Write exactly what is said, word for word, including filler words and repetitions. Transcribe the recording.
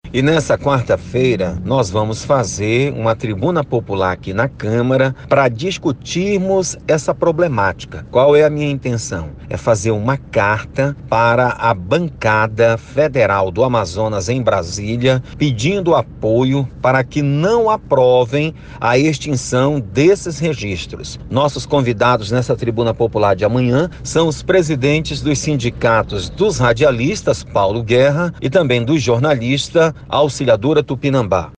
E nessa quarta-feira nós vamos fazer uma tribuna popular aqui na Câmara para discutirmos essa problemática. Qual é a minha intenção? É fazer uma carta para a bancada federal do Amazonas em Brasília, pedindo apoio para que não aprovem a extinção desses registros. Nossos convidados nessa tribuna popular de amanhã são os presidentes dos sindicatos dos radialistas, Paulo Guerra, e também do jornalista Auxiliadora Tupinambá.